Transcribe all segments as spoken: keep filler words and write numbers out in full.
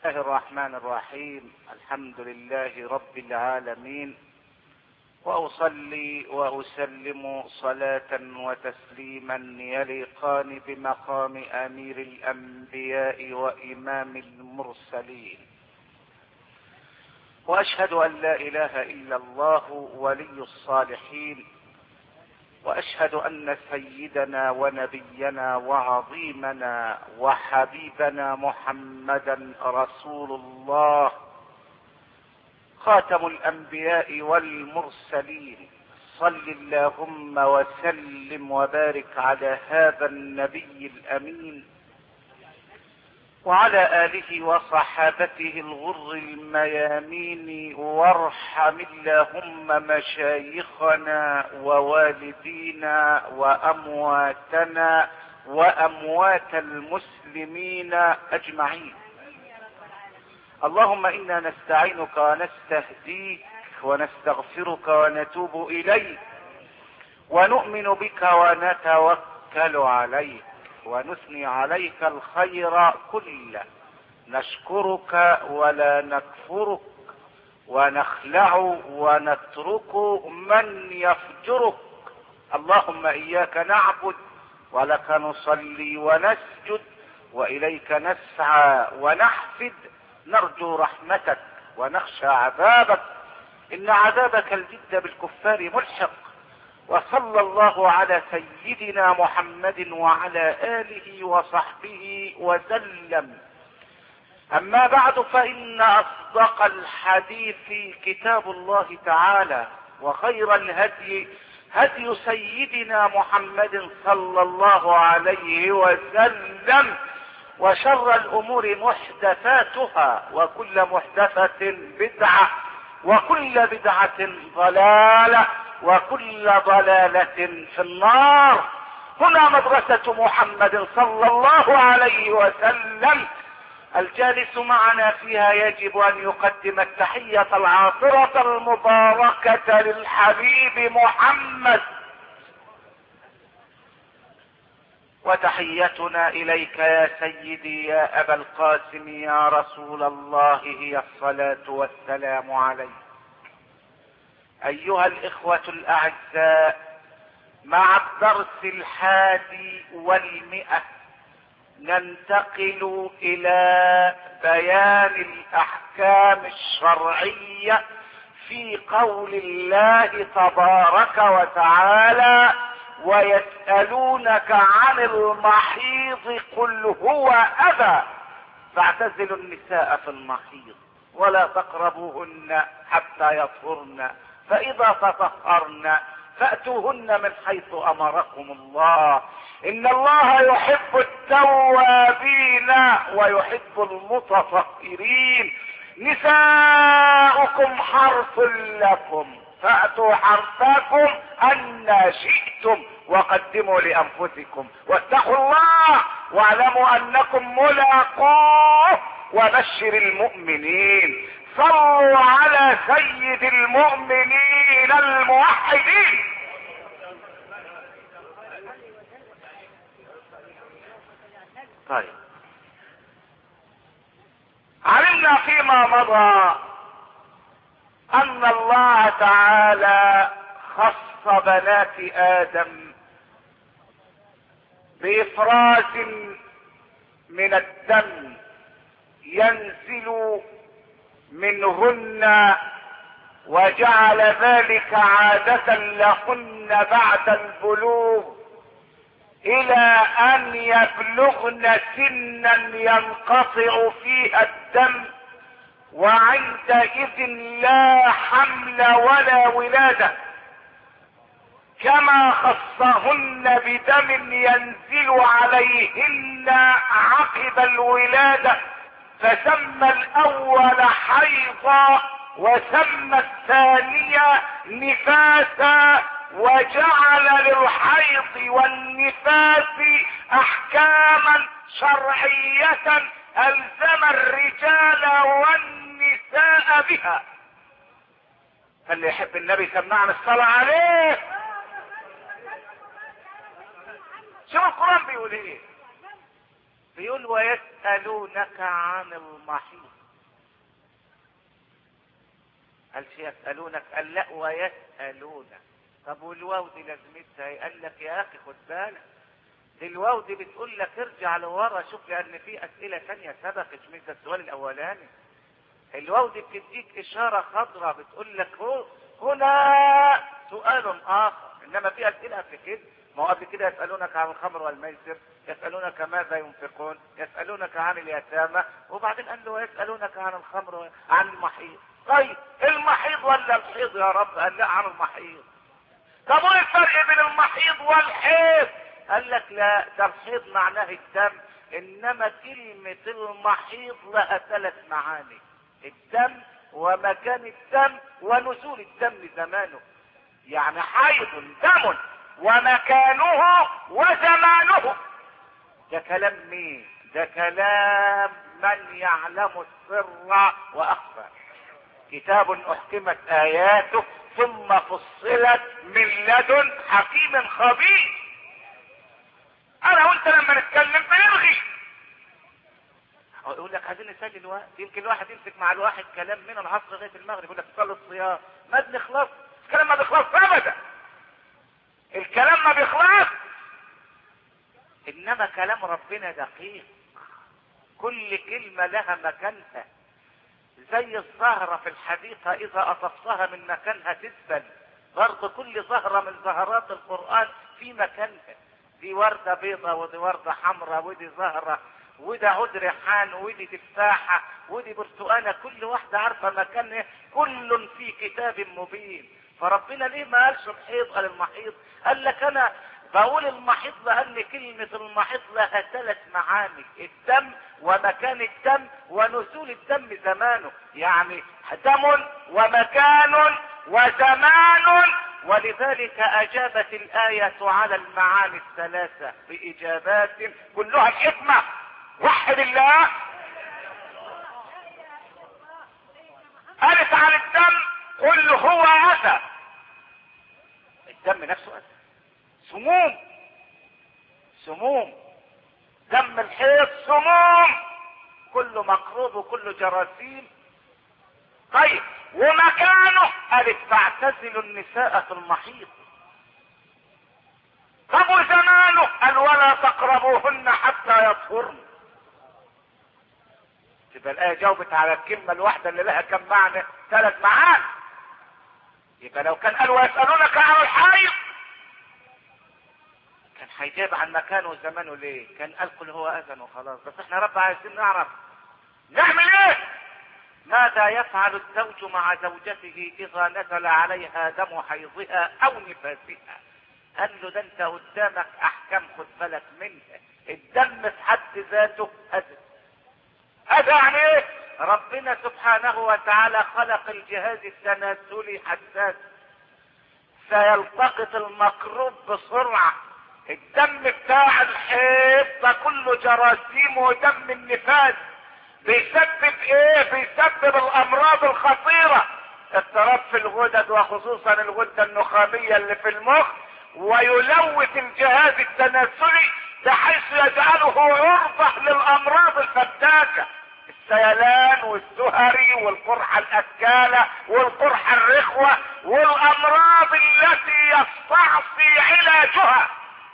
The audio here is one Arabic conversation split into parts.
الله الرحمن الرحيم. الحمد لله رب العالمين، واصلي واسلم صلاة وتسليما يليقان بمقام امير الانبياء وامام المرسلين، واشهد ان لا اله الا الله ولي الصالحين، واشهد ان سيدنا ونبينا وعظيمنا وحبيبنا محمدا رسول الله خاتم الانبياء والمرسلين. صل اللهم وسلم وبارك على هذا النبي الامين وعلى اله وصحابته الغر الميامين، وارحم اللهم مشايخنا ووالدينا وامواتنا واموات المسلمين اجمعين. اللهم انا نستعينك ونستهديك ونستغفرك ونتوب اليك، ونؤمن بك ونتوكل عليك، ونثني عليك الخير كله، نشكرك ولا نكفرك، ونخلع ونترك من يفجرك. اللهم اياك نعبد ولك نصلي ونسجد واليك نسعى ونحفد، نرجو رحمتك ونخشى عذابك، ان عذابك الجد بالكفار ملحق. وصلى الله على سيدنا محمد وعلى آله وصحبه وسلم. أما بعد، فإن أصدق الحديث كتاب الله تعالى، وخير الهدي هدي سيدنا محمد صلى الله عليه وسلم، وشر الأمور محدثاتها، وكل محدثة بدعة، وكل بدعة ضلالة، وكل ضلالة في النار. هنا مدرسة محمد صلى الله عليه وسلم، الجالس معنا فيها يجب ان يقدم التحية العاطرة المباركة للحبيب محمد، وتحيتنا اليك يا سيدي يا ابا القاسم يا رسول الله هي الصلاة والسلام عليك. ايها الاخوة الاعزاء، مع الدرس الحادي والمئة ننتقل الى بيان الاحكام الشرعية في قول الله تبارك وتعالى: ويسألونك عن المحيض قل هو اذى فاعتزلوا النساء في المحيض ولا تقربوهن حتى يطهرن، فاذا تطهرن فاتوهن من حيث امركم الله، ان الله يحب التوابين ويحب المتطهرين. نساؤكم حرث لكم فاتوا حرثكم ان شئتم وقدموا لانفسكم واتقوا الله واعلموا انكم ملاقوه وبشر المؤمنين. صلوا على سيد المؤمنين الموحدين. طيب، علمنا فيما مضى ان الله تعالى خص بنات ادم بافراز من الدم ينزل منهن، وجعل ذلك عادة لهن بعد البلوغ الى ان يبلغن سنا ينقطع فيها الدم، وعندئذ لا حمل ولا ولادة، كما خصهن بدم ينزل عليهن عقب الولادة، فسمى الاول حيضا وسمى الثانية نفاسا، وجعل للحيض والنفاس احكاما شرعية الزم الرجال والنساء بها. اللي يحب النبي سمعنا الصلاة عليه. شوف القرآن بيقول ايه: بيقول ويسألونك عن المحيط. قال يسألونك؟ قال لا ويسألونك. طب والواو دي لازمتها ايه؟ قال لك يا اخي خد بالك، دي الواو دي بتقول لك ارجع لورا شوف، لان في اسئله ثانيه سبقت مش ده السؤال الاولاني. الواو دي بتديك اشاره خضراء بتقول لك هو هنا سؤال اخر، انما في اسئله قبل كده. ما هو قبل كده يسالونك عن الخمر والميسر، يسالونك ماذا ينفقون، يسالونك عن اليتامى، وبعدين قال له يسالونك عن الخمر عن المحيط. طيب المحيط ولا الحيض يا رب؟ قال لا عن المحيط. طب وايه الفرق بين المحيض والحيض؟ قال لك لا، ده الحيض معناه الدم، انما كلمة المحيض لها ثلاث معاني: الدم ومكان الدم ونزول الدم زمانه. يعني حيض دم ومكانه وزمانه. ده كلام مين؟ ده كلام من يعلم السر واخفى. كتاب احكمت اياته ثم فصلت من لدن حكيم خبير. انا وانت لما نتكلم بنلغي. يقول لك عايزين نسجل الوقت، يمكن الواحد يمسك مع الواحد كلام من العصر لغايه المغرب، يقول لك صلي الصيام، ما بنخلص. الكلام ما بيخلص ابدا، الكلام ما بيخلص. انما كلام ربنا دقيق، كل كلمه لها مكانها. زي الزهرة في الحديقة اذا اطفتها من مكانها تدبل، برضه كل زهرة من زهرات القرآن في مكانها. دي وردة بيضة ودي وردة حمراء ودي زهرة وده عود ريحان ودي تفاحة ودي برتقانة، كل واحدة عارفة مكانها، كل في كتاب مبين. فربنا ليه ما قالش الحيض قال المحيض؟ قال لك انا بقول المحيض لان كلمة المحيض لها ثلاث معاني: الدم ومكان الدم ونزول الدم زمانه. يعني دم ومكان وزمان، ولذلك اجابت الآية على المعاني الثلاثة باجابات كلها الحكمة. وحد الله. قالت عن الدم قل هو اذى. الدم نفسه اذى، سموم، سموم. دم الحيض سموم، كله مقروض وكله جراثيم. طيب ومكانه؟ قالت فاعتزلوا النساء في المحيض. طب وزمانه؟ قال ولا تقربوهن حتى يطهرن. تبقى الآية جاوبت على الكلمة الواحدة اللي لها كم معنى؟ ثلاث معاني. يبقى لو كان قالوا يسألونك عن الحيض كان هيجاب عن مكانه وزمانه ليه؟ كان قال قل هو اذن وخلاص. بس احنا رب عايزين نعرف نعمل ايه؟ ماذا يفعل الزوج مع زوجته اذا نزل عليها دم حيضها او نفاسها؟ قال له ده انت قدامك احكام خد بالك منها. الدم في حد ذاته اذى. اذى يعني ايه؟ ربنا سبحانه وتعالى خلق الجهاز التناسلي حساس، سيلتقط المقروض بسرعة. الدم بتاع الحيض ده كله جراثيم ودم النفاس، بيسبب ايه؟ بيسبب الامراض الخطيرة، اضطراب في الغدد وخصوصا الغدة النخامية اللي في المخ، ويلوث الجهاز التناسلي بحيث يجعله عرضة للامراض الفتاكة: السيلان والسهري والقرحة الاكالة والقرحة الرخوة والامراض التي يستعصي علاجها.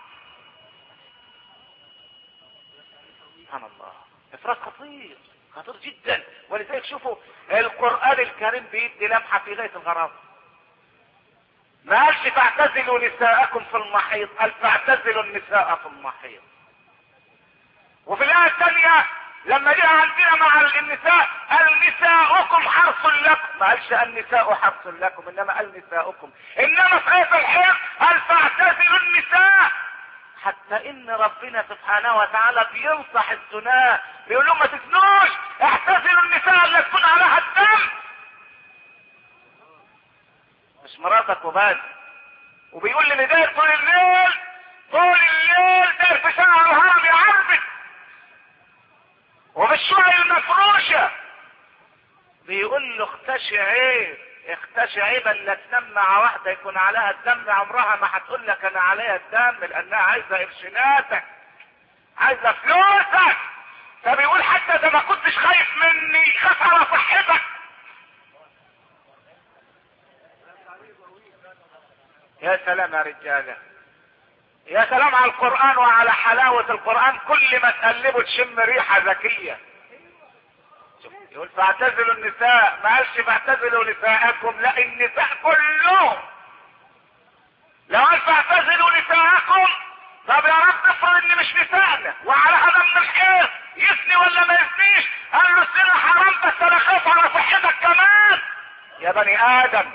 سبحان الله، افراط خطير خطير جدا. ولذلك شوفوا القرآن الكريم بيدي لمحة في غاية الغرابة. ما قالش فاعتزلوا نساءكم في المحيض، قال فاعتزلوا النساء في المحيض. وفي الآية الثانية لما جاء عندنا مع النساء قال نساؤكم حرث لكم، ما قالش النساء حرث لكم انما قال نساؤكم. انما في آية الحيض قال فاعتزلوا النساء، حتى ان ربنا سبحانه وتعالى بينصح الزناة بيقول لهم ما تزنوش، اعتزلوا النساء اللي تكون عليها الدم، مش مراتك وبس. وبيقول لي داير طول الليل، طول الليل داير في شارع الهرم يعربد وبالشقق المفروشة، بيقول له اختشي عيب، اختشي عيب الا تنام مع واحدة يكون عليها الدم، عمرها ما هتقول لك انا عليها الدم، لانها عايزة قرشيناتك، عايزة فلوسك. فبيقول حتى اذا ما كنتش خايف مني خاف على صحتك. يا سلام يا رجاله، يا سلام على القرآن وعلى حلاوة القرآن، كل ما تقلبه تشم ريحة ذكية. يقول فاعتزلوا النساء، ما قالش فاعتزلوا نساءكم، لا النساء كلهم. لو قال فاعتزلوا نساءكم، طب يا رب افرض ان مش نساءنا وعلى هذا من الحيط يثني ولا ما يثنيش؟ قال له السنة حرام بس انا خاف على صحتك كمان يا بني ادم.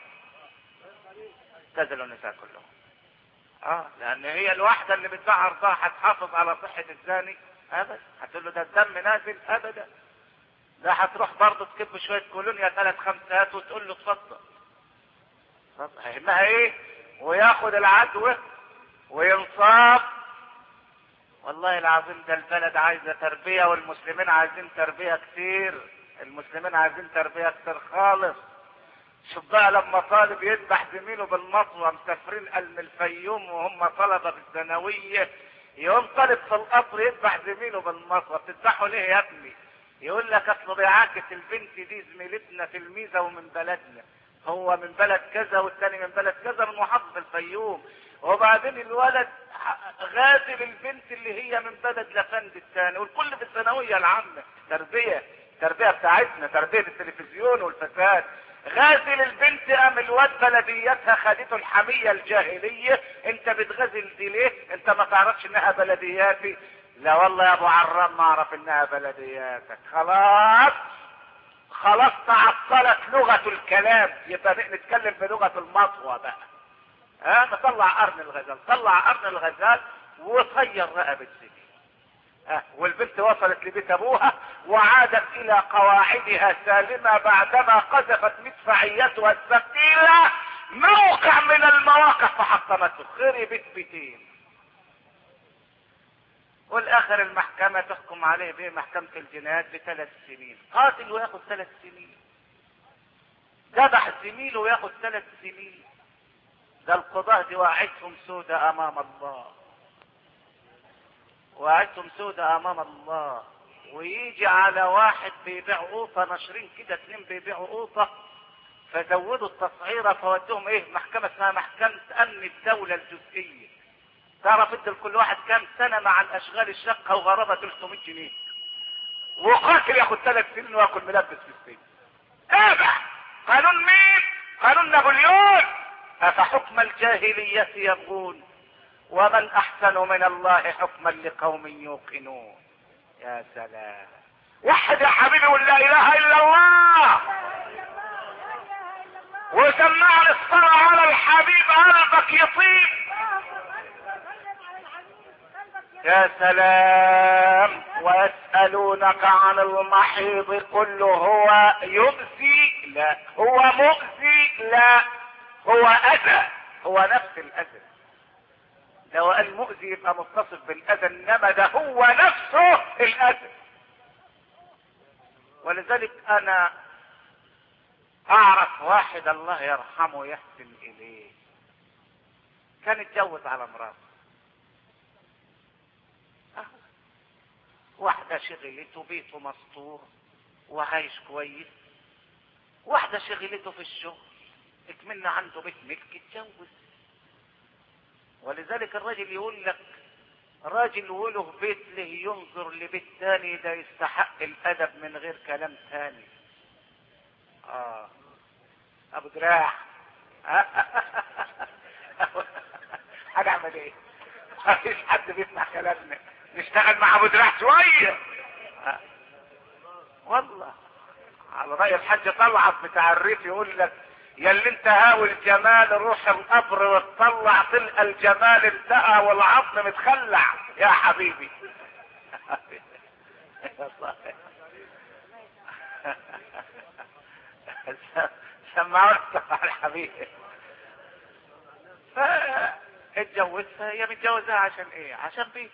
اعتزلوا النساء كلهم. اه لان هي الواحدة اللي بتباع ارضها هتحافظ على صحة الزاني؟ ابدا. هتقول له ده الدم نازل؟ ابدا. ده هتروح برضه تكب شوية كولونيا ثلاث خمسات وتقول له اتفضل. هيهمها ايه؟ وياخد العدوى وينصاب. والله العظيم ده البلد عايزة تربية، والمسلمين عايزين تربية كتير. المسلمين عايزين تربية كتير خالص. شوف بقى لما طالب يذبح زميله بالمطوة، مسافرين من الفيوم وهم طلبة بالثانوية، يقوم طالب في القطر يذبح زميله بالمطوة. بتذبحوا ليه يا ابني؟ يقول لك اصله بيعاكس البنت دي زميلتنا تلميذة ومن بلدنا، هو من بلد كذا والتاني من بلد كذا من محافظة الفيوم، وبعدين الولد غازل البنت اللي هي من بلد لفند الثاني، والكل في الثانوية العامة. تربية تربية بتاعتنا، تربية التلفزيون والفساد. غازل البنت ام الواد بلدياتها خدته الحمية الجاهلية. انت بتغازل دي ليه؟ انت ما تعرفش انها بلدياتي؟ لا والله يا ابو عرام ما اعرف انها بلدياتك. خلاص خلاص تعطلت لغة الكلام، يبقى نتكلم بلغة المطوة بقى. ها نطلع قرن الغزال، طلع قرن الغزال وطير رقبة زميل. ها والبنت وصلت لبيت ابوها وعادت الى قواعدها سالمة بعدما قذفت مدفعيتها الثقيلة موقع من المواقع فحطمته. خربت بيتين. والاخر المحكمة تحكم عليه بايه؟ محكمة الجنايات بثلاث سنين. قاتل وياخد ثلاث سنين، ذبح زميله وياخد ثلاث سنين. ده القضاء دي واعدهم سودة امام الله، واعدهم سودة امام الله. ويجي على واحد بيبيع قوطة، ناشرين كده اتنين بيبيعوا قوطة، فزودوا التصعيرة فودوهم ايه؟ محكمة اسمها محكمة امن الدولة الجزئية. تعرف انت لكل واحد كام سنة مع الاشغال الشاقة وغرابة ثلاثمية جنيه، وقاتل ياخد ثلاث سنين وياكل ملبس في السجن. ايه بقى؟ قانون مين؟ قانون نابليون. افحكم الجاهلية يبغون ومن احسن من الله حكما لقوم يوقنون. يا سلام. وحد يا حبيبي ولا اله الا الله، وسمعني الصلاة على الحبيب قلبك يطيب. يا سلام. ويسألونك عن المحيض قل هو يؤذي، لا هو مؤذي، لا هو اذى، هو نفس الاذى. لو قال مؤذي يبقى متصف بالاذى، انما ده هو نفسه الاذى. ولذلك انا اعرف واحد الله يرحمه يحسن اليه، كان اتجوز على مراته، واحدة شغلته بيته مستور وعايش كويس، واحدة شغلته في الشغل اتمنى عنده بيت ملك اتجوز. ولذلك الراجل يقول لك راجل وله بيت له ينظر لبيت تاني ده يستحق الادب من غير كلام تاني. اه ابو دراع هنعمل ايه؟ مفيش حد بيسمع كلامنا، نشتغل مع ابو دراع شوية. آه. والله على رأي الحاج طلعت بتاع الريف يقول لك يا اللي انت هاوي الجمال روح القبر وتطلع تلقى الجمال انتهى والعظم متخلع يا حبيبي. سمعوا يا حبيبي. اتجوزها، هي متجوزها عشان ايه؟ عشان بيت.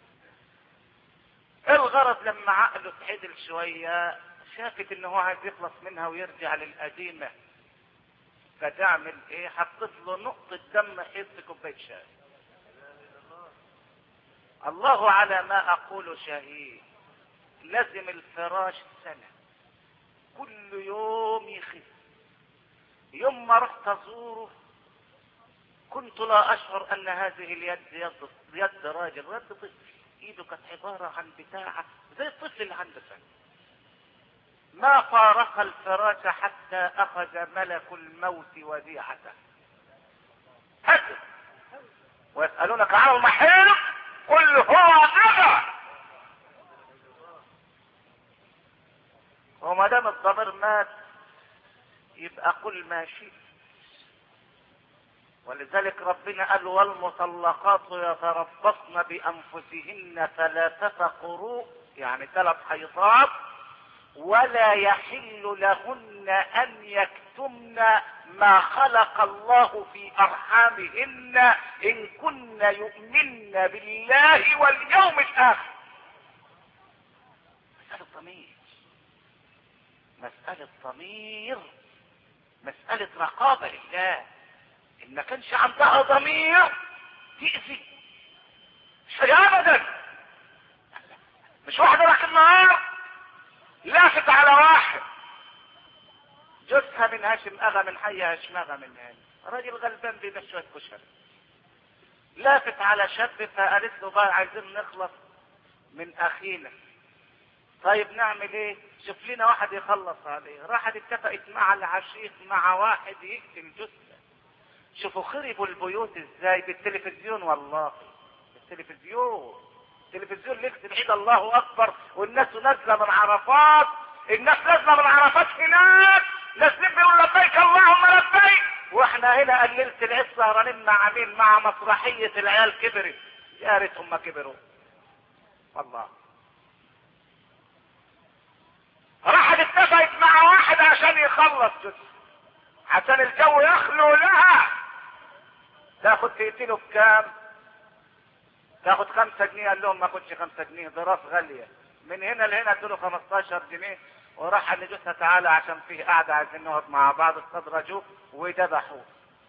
الغرض لما عقله اتعدل شوية شافت ان هو عايز يخلص منها ويرجع للقديمة، فتعمل ايه؟ حطت له نقطة دم حيث كوباية شاي. الله على ما اقول شهيد. لازم الفراش سنة، كل يوم يخف. يوم ما رحت ازوره كنت لا اشعر ان هذه اليد يد, يد راجل، يد طفل، ايده كانت عبارة عن بتاعة زي الطفل اللي عنده سنة. ما فارق الفراش حتى اخذ ملك الموت وديعته. هكذا ويسألونك عن المحيط قل هو أذى. وما دام الضمير مات يبقى قل ما شئت. ولذلك ربنا قال والمطلقات يتربصن بانفسهن ثلاثة قروء، يعني ثلاث حيضات، ولا يحل لهن ان يكتمن ما خلق الله في ارحامهن ان كن يؤمن بالله واليوم الاخر. مسألة ضمير، مسألة ضمير، مسألة رقابة لله. ان ما كانش عندها ضمير تأذي مش ابدا. مش واحد راح النهار لافت على واحد جوزها من هاشم اغا من حي هشماغا من هاني، راجل غلبان بيبيع شويه كشري، لافت على شاب فقالت له بقى عايزين نخلص من اخينا. طيب نعمل ايه؟ شوف لنا واحد يخلص عليه. راحت اتفقت مع العشيق مع واحد يقتل جثه. شوفوا خربوا البيوت ازاي بالتلفزيون، والله بالتلفزيون. التلفزيون ليله العيد الله اكبر والناس نازله من عرفات، الناس نازله من عرفات هناك نازلين بيقولوا لبيك اللهم لبيك، واحنا هنا قللت العيد سهرانين مع مين؟ مع مسرحيه العيال كبرت. يا ريتهم ما كبروا والله. راحت اتفقت مع واحد عشان يخلص جثه عشان الجو يخلو لها. تاخد تقتله بكام؟ تاخد خمسة جنيه. قال لهم ما اخدش خمسة جنيه، ده راس غالية. من هنا لهنا ادوله خمستاشر جنيه. وراح قال لجوزها تعالى عشان فيه قاعدة عايزين نقعد مع بعض. استدرجوه وذبحوه،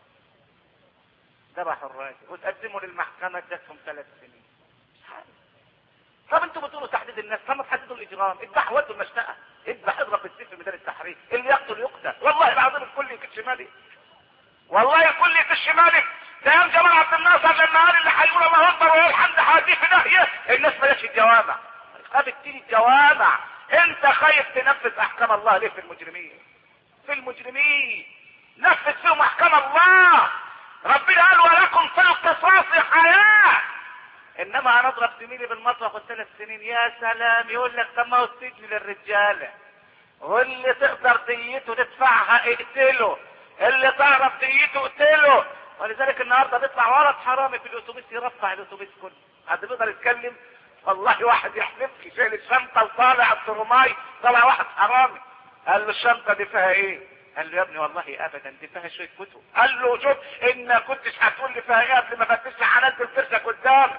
ذبحوا الراجل وتقدموا للمحكمة ادتهم ثلاث سنين. طب انتوا بتقولوا تحديد الناس، طب ما تحددوا الاجرام. اذبح ودوا المشتقة، اذبح اضرب بالسيف في ميدان التحرير، اللي يقتل يقتل. والله العظيم الكل يكش مالي، والله الكل يكش مالي. ده يوم جمال عبد الناصر لما قال اللي هيقول الله اكبر ويقول الحمد هاديه في ناحيه، الناس ما جاتش الجوامع، خابت تيجي الجوامع. انت خايف تنفذ احكام الله ليه في المجرمين؟ في المجرمين نفذ فيهم احكام الله. ربنا قال ولكم في القصاص حياه. انما انا اضرب زميلي بالمطرح ثلاث سنين يا سلام، يقول لك طب ما هو السجن للرجاله، واللي تقدر ديته تدفعها اقتله، اللي تعرف ديته اقتله. ولذلك النهارده بيطلع ولد حرامي في الاتوبيس يرفع الاتوبيس كله. حد بيقدر يتكلم؟ والله واحد يحلف لي شايل الشنطه وطالع الترماي، طلع واحد حرامي قال له الشنطه دي فيها ايه؟ قال له يا ابني والله ابدا دي فيها شويه كتب. قال له شوف ان كنتش هتقول لي فيها ايه قبل ما فتشت هنزل فرشك قدامي،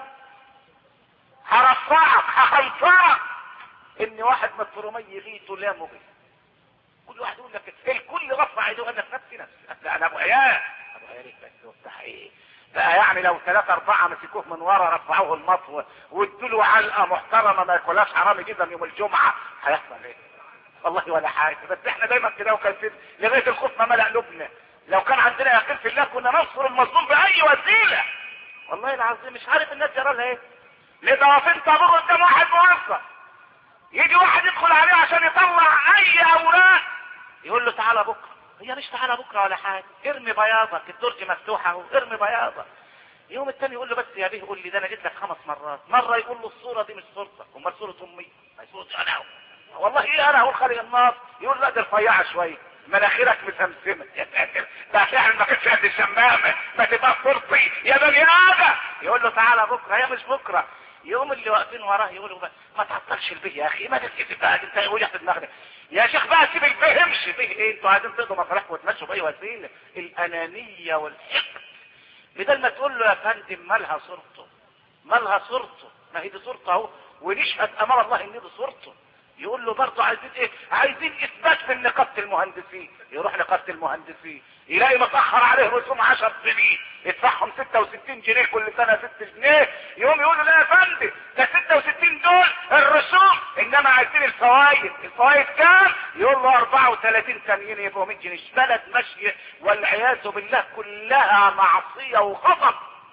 هرفعك هخنصرك. ان واحد من الترمي يغيته لا مغيث. كل واحد يقول لك الكل رفع ايده قال لك نفسي نفسي. انا ابو عيال ابو عيال بس وبتاع ايه بقى؟ يعني لو ثلاثة أربعة مسكوه من ورا رفعوه المطوة وادوا له علقة محترمة ما ياكلهاش حرامي جدا يوم الجمعة، هيحصل ايه؟ والله ولا حاجة. بس احنا دايما كده وكان لغاية الخوف ما ملأ قلوبنا. لو كان عندنا يقين في الله كنا ننصر المظلوم بأي وسيلة. والله العظيم مش عارف الناس جرى لها ايه. ليه واقفين طابور قدام واحد موظف، يجي واحد يدخل عليه عشان يطلع اي اوراق يقول له تعالى بكره. هي مش تعالى بكره ولا حاجه، ارمي بياضك، الدرج مفتوحه اهو ارمي بياضك. يوم التاني يقول له بس يا بيه قول لي ده انا جيت لك خمس مرات. مره يقول له الصوره دي مش صورتك، امال صوره امي؟ ما هي صورتي انا. والله ايه انا اقول خالق النار؟ يقول لا دي رفيعه شويه، مناخيرك مسمسمه. يا ساتر ده فعلا ما كانش قد الشمامه، ما تبقى صورتي يا بني ادم. يقول له تعالى بكره. هي مش بكره. يوم اللي واقفين وراه يقولوا بقى ما تعطلش البيه يا اخي، ما تسكت بقى انت يقول يحت دماغك يا شيخ بقى سيب البيه امشي. بيه ايه؟ انتوا عايزين تقضوا مصالحكم وتمشوا باي وسيله. الانانيه والحقد. بدل ما تقول له يا فندم مالها صورته، مالها صورته، ما هي دي صورته اهو ونشهد امام الله ان دي صورته. يقول له برضه عايزين ايه؟ عايزين اثبات من نقابه المهندسين. يروح نقابه المهندسين يلاقي متاخر عليه رسوم عشر سنين يدفعهم ستة وستين جنيه كل سنه ستة جنيه. يقوم يقول له لا يا فندم ده ستة وستين دول الرسوم، انما انما عايزين الفوائد. الفوائد كام؟ يقول له اربعة وثلاثين ثانيين يبقوا مية جنيه. بلد ماشي والعياذ بالله كلها معصية وغضب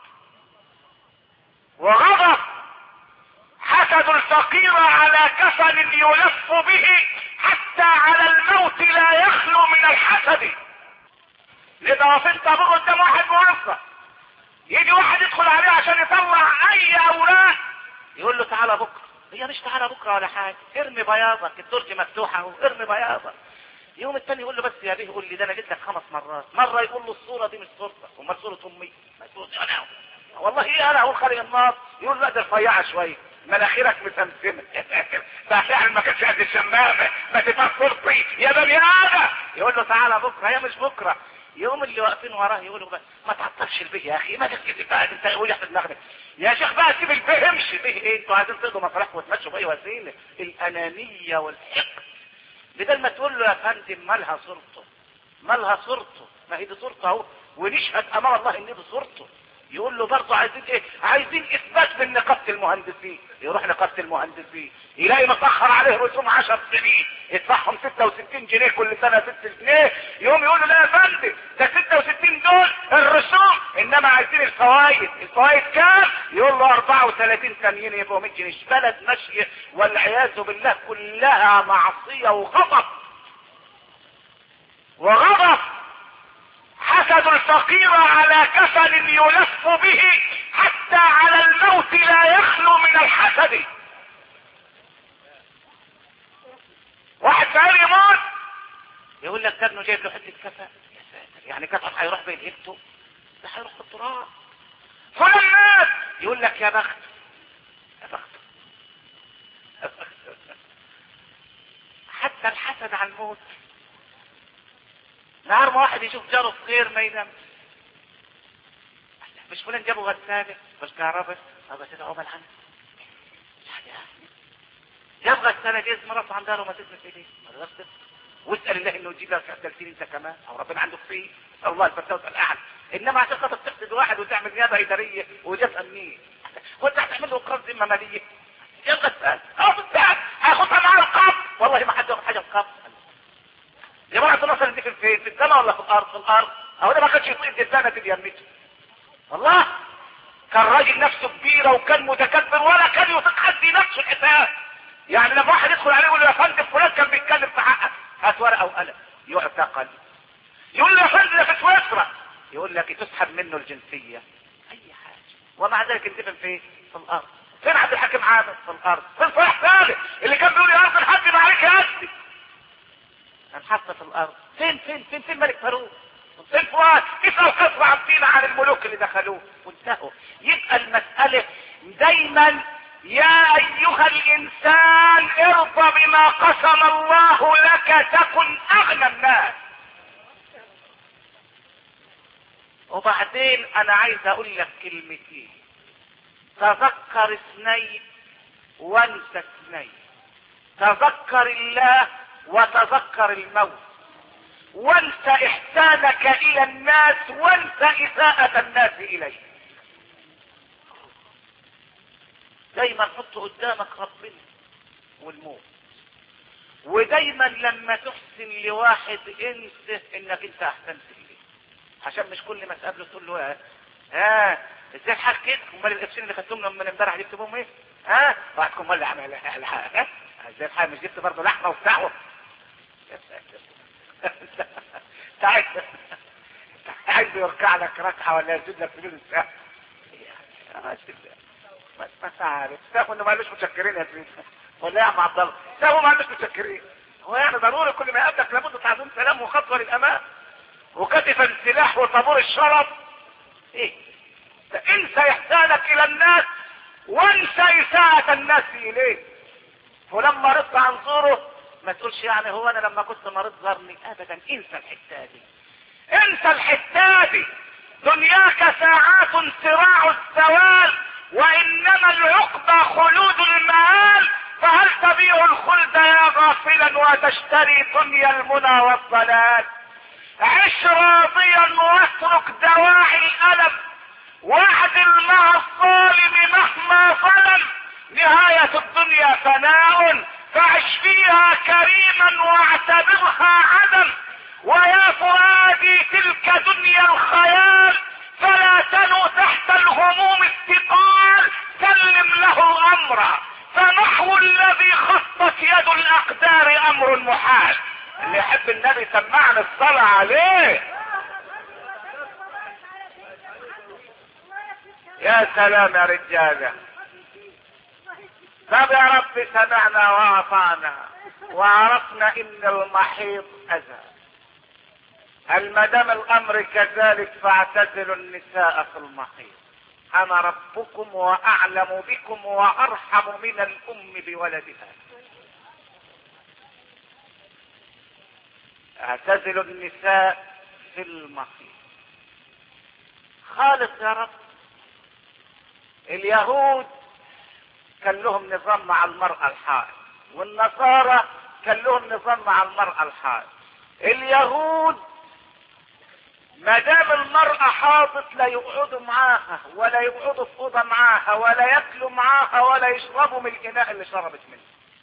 وغضب. حسد الفقير على كفن يلف به حتى على الموت لا يخلو من الحسد. لذا وفنت ابوه قدام واحد موظف، يجي واحد يدخل عليه عشان يطلع اي اوراق، يقول له تعالى بكره. هي مش تعالى بكره ولا حاجه، ارمي بياضك، الدرج مفتوحه اهو، ارمي بياضك. يوم التاني يقول له بس يا بيه قول لي ده انا جيت لك خمس مرات. مره يقول له الصوره دي مش صورتك، امال صوره امي؟ ما صورتي انا. والله ايه انا اقول خارج النار؟ يقول لا ده رفيعه شويه، مناخيرك مسمسمه. فعلا ما كانش قد الشمامه، ما تبقى صورتي يا بني ادم. يقول له تعالى بكره، هي مش بكره. يوم اللي واقفين وراه يقولوا بقى ما تعطلش البيه يا اخي، ما تسكت بقى انت. يقول يا دماغنا يا شيخ بقى سيب البيه امشي. بيه ايه؟ انتوا عايزين تقضوا مصالحكم وتمشوا باي وسيله؟ الانانيه والحقد. بدل ما تقول له يا فندم مالها صورته، مالها صورته، ما هي دي صورته اهو ونشهد امام الله ان دي صورته. يقول له برضه عايزين ايه؟ عايزين اثبات من نقابه المهندسين. يروح نقابه المهندسين يلاقي متاخر عليه رسوم عشر سنين، يدفعهم ستة وستين جنيه كل سنه، ستة جنيه. يقوم يقول له لا يا فندم ده ستة وستين دول الرسوم، انما عايزين الفوائد. الفوائد كام؟ يقول له اربعة وثلاثين ثانيين يبقوا مية جنيه. بلد ماشيه والعياذ بالله كلها معصيه وغضب وغضب. حسد الفقير على كفن يلف به حتى على الموت لا يخلو من الحسد. واحد فقير يموت يقول لك ده ابنه جايب له حته كفن. يا ساتر، يعني كفن هيروح بين هبته؟ ده هيروح في التراب. فلان مات يقول لك يا بخت يا بخت. حتى الحسد على الموت. نهار ما واحد يشوف جاره في خير ما ينام. مش فلان جابوا غسالة مش كهرباء؟ طب بس ده عمل عنه. جاب غسالة جيز مرته عندها له ما تسمع ايديه ما تغسل. واسأل الله انه يجيب لك غسالتين انت كمان، او ربنا عنده فيه. اسأل الله الفتاوى الاعلى. انما عشان خاطر تقصد واحد وتعمل نيابة ادارية وجاب منين؟ وانت هتعمل له اقرار ذمة مالية. جاب غسالة اه بالفعل هياخدها معاه القبض. والله ما حد ياخد حاجة القبض. يا جماعة مثلا دي في فين؟ في السماء ولا في الارض؟ في الارض. اهو ده ما كانش يطيق الدبانة تبيمته. والله كان راجل نفسه كبيرة وكان متكبر ولا كان يطيق حد نفسه الحساب. يعني لما واحد يدخل عليه يقول له يا فندم فلان كان بيتكلم في حقك، هات ورقة وقلم. يقعد بتاع قلم. يقول له يا فندم ده في سويسرا، يقول لك تسحب منه الجنسية. اي حاجة. ومع ذلك الدفن فين؟ في الارض. فين عبد الحكيم عامر؟ في الارض. فين صلاح ثابت اللي كان بيقول يا ارض الحد ما عليك يا اسدي؟ هنحط في الارض. فين فين فين فين ملك فاروق؟ فين فؤاد؟ اسأل قصر عبدين عن الملوك اللي دخلوه وانتهوا. يبقى المسألة دايما يا ايها الانسان ارضى بما قسم الله لك تكن اغنى الناس. وبعدين انا عايز اقول لك كلمتين. تذكر اثنين وانسى اثنين. تذكر الله وتذكر الموت. وانسى احسانك الى الناس وانسى اساءة الناس اليك. دايما حط قدامك ربنا والموت. ودايما لما تحسن لواحد انسى انك انت احسنت اليه، عشان مش كل ما تقابله تقول له ها ازاي الحال كده؟ امال القرشين اللي خدتهم من امبارح جبتهم ايه؟ ها بعدكم ولا عمل ها ازاي الحال؟ مش جبت برضه لحمه وبتاع؟ تعال عايز يركع لك ركعه ولا يسجد لك سجود السهو؟ ما ما تعرف سهو انه ما قالوش متشكرين يا سيدي ولا يا عم عبد الله؟ سهو ما قالوش متشكرين. هو يعني ضروري كل ما يقابلك لابد تعظيم سلام وخطوه للامام وكتف السلاح وطابور الشرف؟ ايه؟ انسى احسانك الى الناس وانسى اساءة الناس اليك. ولما رضت عن زوره ما تقولش يعني هو انا لما كنت مريض زارني. ابدا. انسى الحته دي. انسى الحته دي. دنياك ساعات صراع الزوال وانما العقبى خلود المآل. فهل تبيع الخلد يا غافلا وتشتري دنيا المنى والضلال؟ عش راضيا واترك دواعي الالم واعدل مع الظالم مهما ظلم. نهاية الدنيا فناء فعش فيها كريما واعتبرها عدم، ويا فؤادي تلك دنيا الخيال، فلا تنو تحت الهموم الثقال، سلم له امرا، فنحو الذي خطت يد الاقدار امر محال. اللي يحب النبي سمعنا الصلاة عليه. يا سلام يا رجالة. طب يا رب سمعنا واطعنا وعرفنا ان المحيط اذى، المدام الامر كذلك فاعتزلوا النساء في المحيط، انا ربكم واعلم بكم وارحم من الام بولدها. اعتزلوا النساء في المحيط. خالص يا رب. اليهود كان لهم نظام مع المرأة الحائض، والنصارى كان لهم نظام مع المرأة الحائض. اليهود ما دام المرأة حاضت لا يقعدوا معاها ولا يقعدوا في أوضة معاها ولا ياكلوا معاها ولا يشربوا من الإناء اللي شربت منه.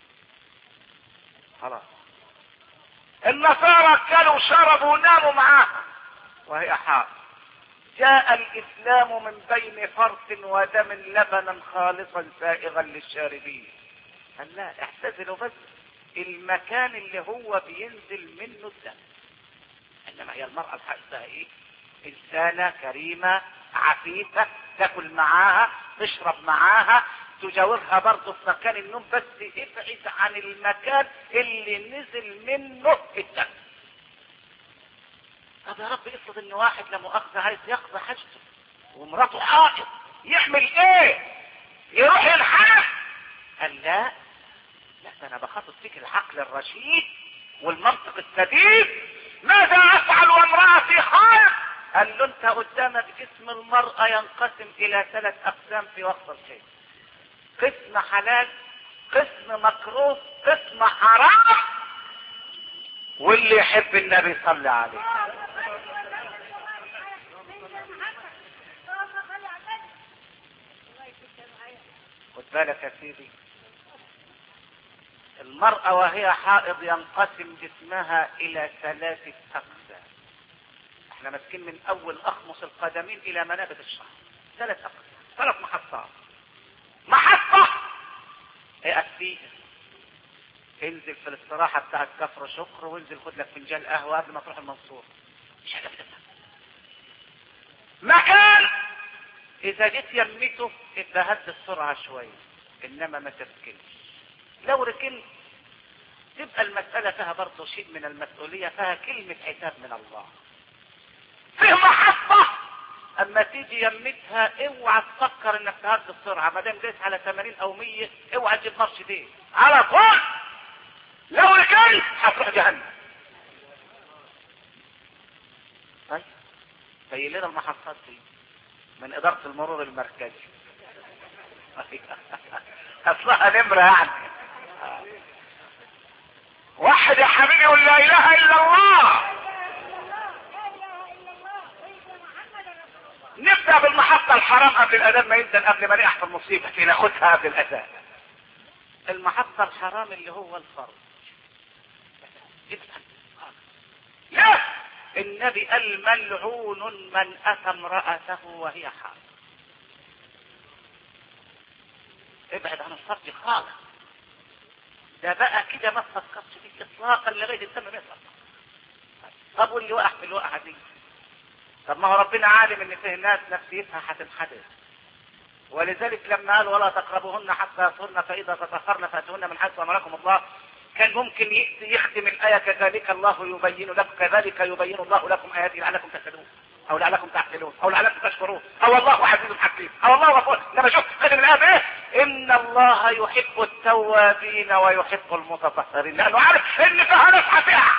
خلاص. النصارى كلوا شربوا وناموا معاها وهي حاضر. جاء الإسلام من بين فرث ودم لبنا خالصا سائغا للشاربين. قال لا اعتزلوا بس المكان اللي هو بينزل منه الدم. انما هي المرأة الحائضة ايه؟ انسانة كريمة عفيفة، تاكل معاها تشرب معاها تجاورها برضه في مكان النوم، بس ابعد عن المكان اللي نزل منه الدم. طب يا رب افرض ان واحد لا مؤاخذة عايز يقضي حاجته ومراته حائض، يعمل ايه؟ يروح ينحرف؟ قال لا لا، انا بخاطب فيك العقل الرشيد والمنطق السديد. ماذا افعل وامرأتي حائض؟ قال له انت قدامك جسم المرأة ينقسم الى ثلاث اقسام في وقت الحيض: قسم حلال، قسم مكروه، قسم حرام. واللي يحب النبي صلى عليه. خد بالك يا سيدي، المرأة وهي حائض ينقسم جسمها الى ثلاثة اقسام. احنا ماسكين من اول اخمص القدمين الى منابت الشعر، ثلاث اقسام، ثلاث محطات. محطة اقف فيها، انزل في الاستراحة بتاعت كفر شكر وانزل خد لك فنجان قهوة قبل ما تروح المنصورة. مش حاجة بتفهم. مكان اذا جيت يميته ابقى هد السرعة شوية، انما ما تركنش. لو ركنت تبقى المسألة فيها برضه شيء من المسؤولية، فيها كلمة عتاب من الله. فيه محطة اما تيجي يمتها اوعى تفكر انك تهد السرعة، ما دام جيت على ثمانين او مية اوعى تجيب مارش دي على طول. لو ركنت هتروح جهنم. طيب زي لنا المحطات دي من ادارة المرور المركزي. اصلها نمرة يعني. واحد يا حبيبي يقول لا اله الا الله. نبدأ بالمحطة الحرام قبل الاذان ما ينزل، قبل ما نقع في المصيبة ناخدها قبل الاذان. المحطة الحرام اللي هو الفرض. لا، النبي قال ملعون من اتى امرأته وهي حامل. ابعد عن الفرج خالص. ده بقى كده ما تفكرش فيك اطلاقا لغايه الدم ما يطلع. طب واللي وقع في الوقعه دي؟ طب ما هو ربنا عالم ان فيه ناس نفسيتها هتنحدر، ولذلك لما قال ولا تقربوهن حتى يطهرن فاذا تطهرن فاتوهن من حيث امركم الله، كان ممكن يختم الايه كذلك الله يبين لكم، كذلك يبين الله لكم اياته لعلكم تهتدون او لعلكم تعقلون او لعلكم تشكرون او الله عزيز حكيم او الله غفور. لما شوف ختم الايه ايه؟ ان الله يحب التوابين ويحب المتطهرين، لانه عارف ان فيها ناس هتقع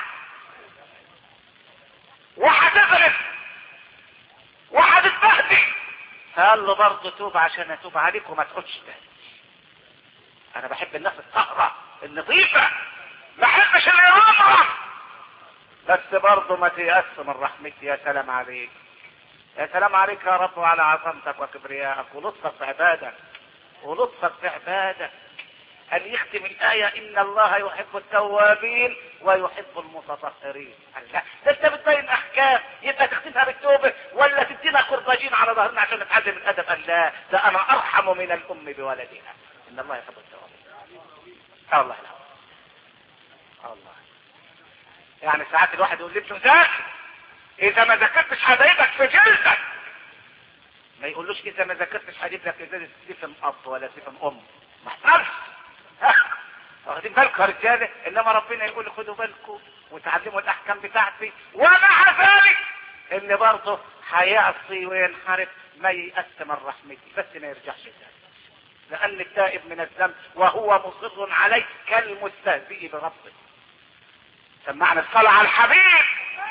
وهتغرق وهتتبهدل، فقال له برضه توب عشان اتوب عليك وما تخدش تاني. انا بحب الناس الطاهره النظيفه، ما بحبش اللي يرمرم، بس برضه ما تيأس من رحمتي. يا سلام عليك، يا سلام عليك يا رب وعلى عظمتك وكبريائك ولطفك بعبادك ولطفك بعبادك. قال يختم الآية إن الله يحب التوابين ويحب المتطهرين. قال لا، ده انت بتبين احكام، يبقى تختمها بالتوبة ولا تدينا كرباجين على ظهرنا عشان نتعلم الادب؟ قال لا، ده انا ارحم من الام بولدها، ان الله يحب التوابين. الله لا الله. يعني ساعات الواحد يقول لابنه ذاكر، اذا ما ذاكرتش هضايقك في جلدك. ما يقولوش اذا ما ذاكرتش هجيب لك ازازه سيفن اب ولا سيفن ام، ما حصلش. واخدين بالكم يا رجاله؟ انما ربنا يقول خدوا بالكم وتعلموا الاحكام بتاعتي، ومع ذلك اللي برضه هيعصي وينحرف ما ييأس من رحمتي، بس ما يرجعش تاني، لان التائب من الذنب وهو مصر عليه كالمستهزئ بربه. سمعنا الصلاة على الحبيب.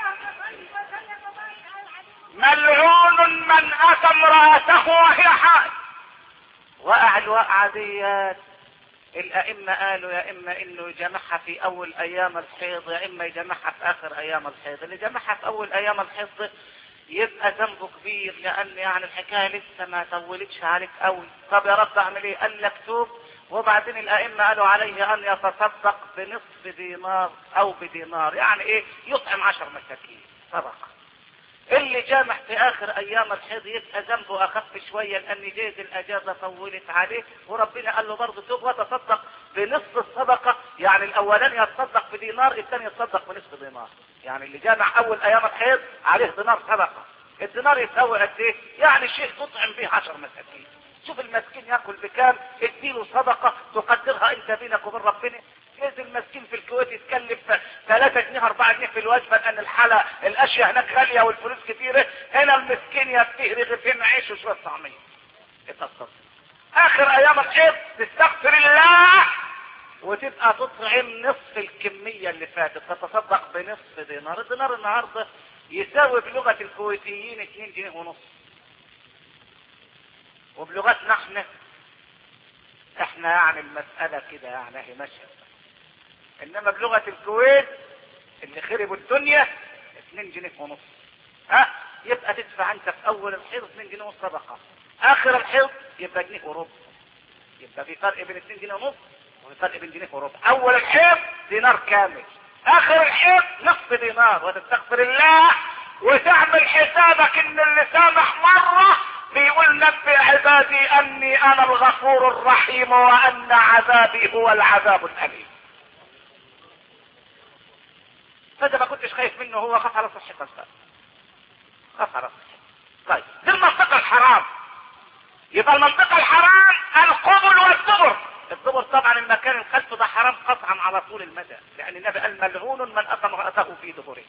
ملعون من اتى امرأته وهي حائض. وقع الوقعة ديات الائمة قالوا يا اما انه يجمعها في اول ايام الحيض يا اما يجمعها في اخر ايام الحيض. اللي جمعها في اول ايام الحيض يبقى ذنبه كبير، لان يعني الحكاية لسه ما طولتش عليك قوي. طب يا رب اعمل ايه؟ قال لك توب. وبعدين الائمة قالوا عليه ان يتصدق بنصف دينار او بدينار، يعني ايه؟ يطعم عشر مساكين صدقة. اللي جامع في اخر ايام الحيض يبقى ذنبه اخف شوية، لان جيد الاجازة طولت عليه، وربنا قال له برضه توب وتصدق بنصف الصدقة. يعني الاولاني يتصدق بدينار، الثاني يتصدق بنصف دينار. يعني اللي جامع اول ايام الحيض عليه دينار صدقة. الدينار يساوي قد ايه؟ يعني شيء تطعم به عشر مساكين. شوف المسكين ياكل بكام، اديله صدقة تقدرها انت بينك وبين ربنا. جايز المسكين في الكويت يتكلف ثلاثة جنيه أربعة جنيه في الوجبة، لان الحالة الاشياء هناك غالية والفلوس كتيرة. هنا المسكين يبتهي رغيفين عيش وشوية طعمية. اتصل اخر ايام الحيض تستغفر الله وتبقى تطعم نصف الكمية اللي فاتت، تتصدق بنصف دينار. الدينار النهاردة يساوي بلغة الكويتيين اتنين جنيه ونص، وبلغتنا احنا احنا يعني المسألة كده يعني هي ماشية. انما بلغة الكويت اللي خربوا الدنيا اتنين جنيه ونص. ها يبقى تدفع انت في اول الحيض اتنين جنيه ونص صدقة، اخر الحيض يبقى جنيه وربع. يبقى في فرق بين اتنين جنيه ونص وفي فرق بين جنيه وربع. اول الحيض دينار كامل، اخر الحيض نصف دينار. وتستغفر الله وتعمل حسابك ان اللي سامح مرة بيقول نبئ عبادي اني انا الغفور الرحيم وان عذابي هو العذاب الاليم. فاذا ما كنتش خايف منه هو خاف على صحتك، خاف على صحتك. طيب دي المنطقة الحرام. يبقى المنطقة الحرام القبل والدبر. الدبر طبعا المكان الخلف ده حرام قطعا على طول المدى، لان النبي قال ملعون من اتى امرأته في دبره.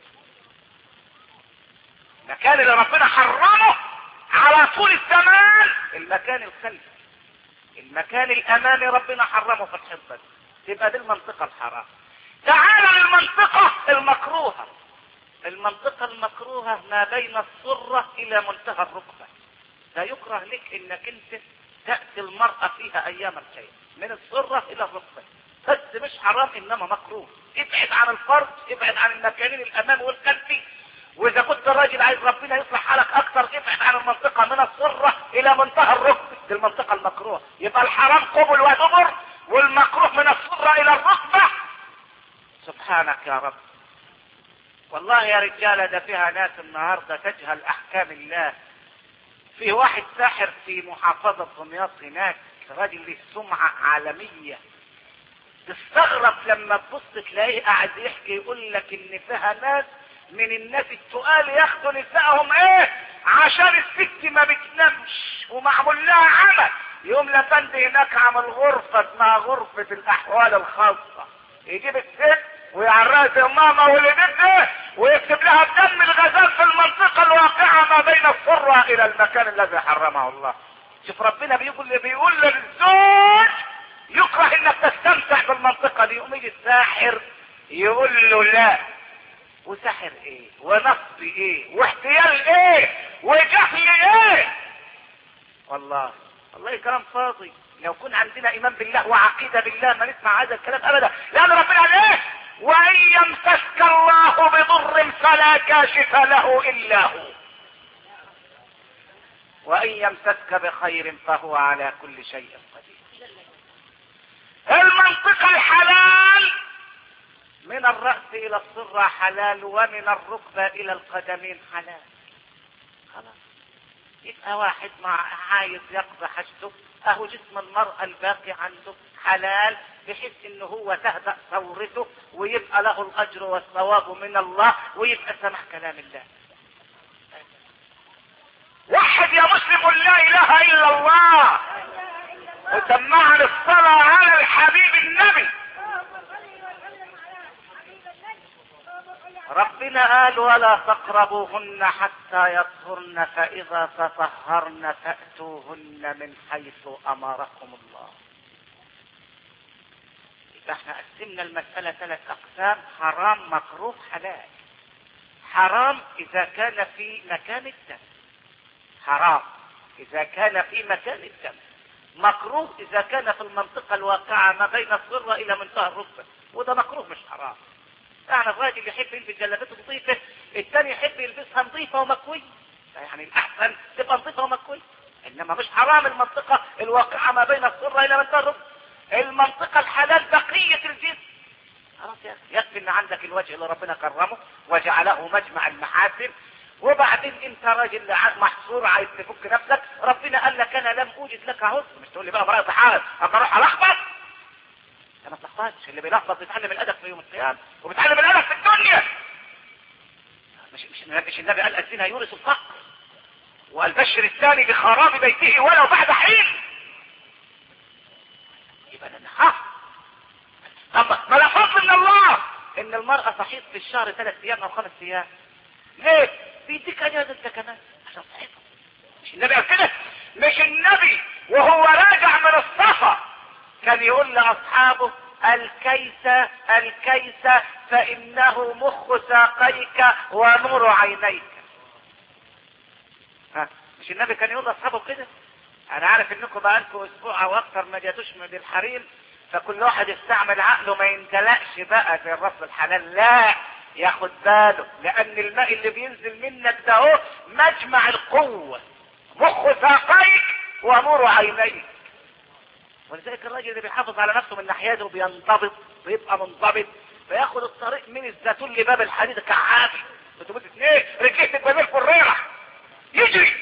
المكان اللي ربنا حرمه على طول الزمان المكان الخلفي. المكان الامامي ربنا حرمه في الحفظ. تبقى دي المنطقة الحرام. تعال للمنطقة المكروهة. المنطقة المكروهة ما بين السرة الى منتهى الركبة. لا يكره لك انك انت تأتي المرأة فيها ايام الحيض من السرة الى الركبة، بس مش حرام انما مكروه. ابعد عن الفرج، ابعد عن المكانين الامامي والخلفي. واذا كنت الراجل عايز ربنا يصلح حالك اكتر ابعد عن المنطقة من السرة الى منتهى الركبة، دي المنطقة المكروه. يبقى الحرام قبل ودبر، والمكروه من السرة الى الركبة. سبحانك يا رب. والله يا رجالة ده فيها ناس النهاردة تجهل احكام الله. في واحد ساحر في محافظة دمياط هناك، راجل له سمعة عالمية. تستغرب لما تبص تلاقيه قاعد يحكي يقول لك ان فيها ناس من الناس التقال ياخدوا نسائهم ايه عشان الست ما بتنامش ومعمول لها عمل. يوم لفندي هناك عمل غرفة اسمها غرفة الاحوال الخاصة، يجيب الست ويعرها زي ماما ولدتها ويكتب لها بدم الغزال في المنطقة الواقعة ما بين السرة الى المكان الذي حرمه الله. شوف ربنا بيقول بيقول للزوج يكره انك تستمتع بالمنطقة دي، يقوم يجي الساحر يقول له لا. وسحر ايه ونصب ايه واحتيال ايه وجهل ايه؟ والله والله كلام فاضي. لو كنا عندنا ايمان بالله وعقيدة بالله ما نسمع هذا الكلام ابدا. لان ربنا قال ايه؟ وان يمسسك الله بضر فلا كاشف له الا هو وان يمسسك بخير فهو على كل شيء قدير. المنطقة الحلال من الرأس الى الصرة حلال، ومن الركبة الى القدمين حلال. خلاص يبقى واحد مع عايز يقضي حاجته، اهو جسم المرأة الباقي عنده حلال، بحيث انه هو تهدأ ثورته ويبقى له الاجر والثواب من الله، ويبقى سمع كلام الله. وحد يا مسلم لا اله الا الله، وسمعنا الصلاة على الحبيب النبي. ربنا قال ولا تقربوهن حتى يطهرن، فإذا تطهرن فأتوهن من حيث أمركم الله. إذا احنا قسمنا المسألة ثلاث أقسام: حرام، مكروه، حلال. حرام إذا كان في مكان الدم، حرام إذا كان في مكان الدم. مكروه إذا كان في المنطقة الواقعة ما بين الصرة إلى منتهى الركبة، وده مكروه مش حرام. يعني الراجل يحب يلبس جلابته نظيفة، الثاني يحب يلبسها نظيفة ومكوية، يعني الأحسن تبقى نظيفة ومكوية. إنما مش حرام المنطقة الواقعة ما بين الصرة إلى منتهى الركبة. المنطقة الحلال بقية الجسم. خلاص يا أخي، يكفي إن عندك الوجه اللي ربنا كرمه وجعله مجمع المحاسن، وبعدين انت راجل محصور عايز تفك نفسك، ربنا قال لك انا لم اوجد لك عذر. مش تقول لي بقى مرأة حارس اما اروح الخبط. انا ما تلخبطش، اللي بيلخبط بيتعلم الادب في يوم القيامه وبيتعلم الادب في الدنيا. مش مش, مش النبي قال الزنا يورث الفقر، وقال بشر الثاني بخراب بيته ولو بعد حين. يبقى انا ها طب ما لا فضل من الله ان المرأة صحيح في الشهر ثلاث ايام او خمس ايام. ليه؟ بيديك اجازة انت كمان عشان صحيحة. مش النبي قال كده؟ مش النبي وهو راجع من السفر كان يقول لاصحابه الكيس الكيس فانه مخ ساقيك ونور عينيك. ها مش النبي كان يقول لاصحابه كده؟ انا عارف انكم بقالكم اسبوع او اكثر ما جاتوش من الحريم، فكل واحد يستعمل عقله ما يندلقش بقى زي الرب الحلال. لا، ياخد باله، لان الماء اللي بينزل منك ده هو مجمع القوة، مخ ساقيك ونور عينيك. ولذلك الراجل اللي بيحافظ على نفسه من ناحيته بينضبط، بيبقى منضبط، فياخد الطريق من الزيتون لباب الحديد كعافي بتبص اثنين رجليه تبقى الريرة يجري.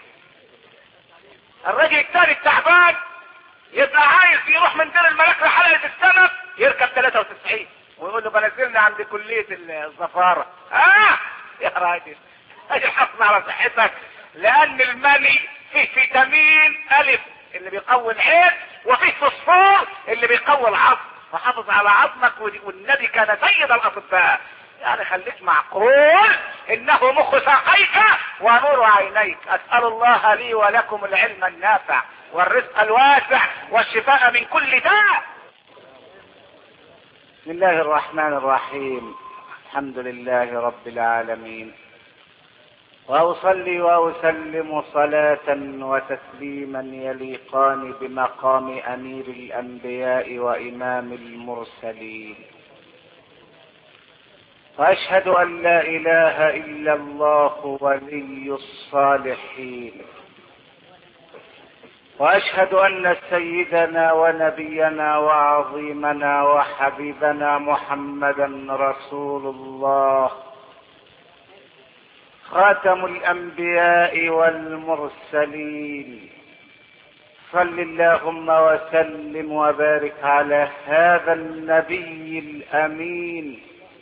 الراجل الثاني التعبان يبقى عايز يروح من دير الملاك لحلقة السمك يركب ثلاثة وتسعين ويقول له بنزلنا عند كلية الزفارة. اه يا راجل اجي حافظ على صحتك، لان المني فيه فيتامين الف اللي بيقوي العين، وفيه فوسفور اللي بيقوي العظم، فحافظ على عظمك. والنبي كان سيد الاطباء، يعني خليك معقول انه مخ ساقيك ونور عينيك. اسأل الله لي ولكم العلم النافع والرزق الواسع والشفاء من كل داء. بسم الله الرحمن الرحيم. الحمد لله رب العالمين، وأصلي وأسلم صلاة وتسليما يليقان بمقام أمير الأنبياء وإمام المرسلين، وأشهد أن لا إله إلا الله ولي الصالحين، وأشهد أن سيدنا ونبينا وعظيمنا وحبيبنا محمدا رسول الله، خاتم الأنبياء والمرسلين. صل اللهم وسلم وبارك على هذا النبي الأمين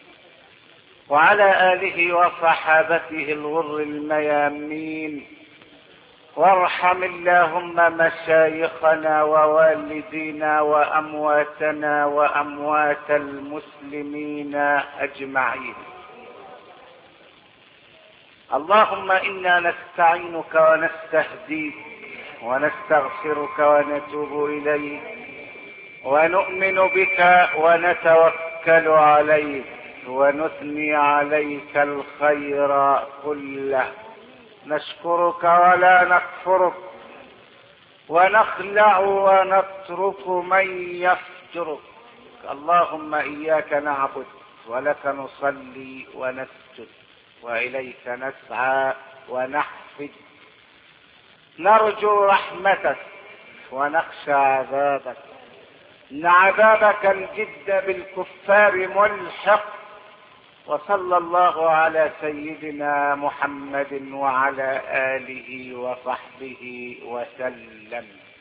وعلى آله وصحابته الغر الميامين، وارحم اللهم مشايخنا ووالدينا وأمواتنا وأموات المسلمين أجمعين. اللهم إنا نستعينك ونستهديك ونستغفرك ونتوب إليك ونؤمن بك ونتوكل عليك ونثني عليك الخير كله، نشكرك ولا نكفرك، ونخلع ونترك من يفجرك. اللهم إياك نعبد ولك نصلي ونسجد وإليك نسعى ونحفد، نرجو رحمتك ونخشى عذابك، ان عذابك الجد بالكفار ملحق. وصلى الله على سيدنا محمد وعلى آله وصحبه وسلم.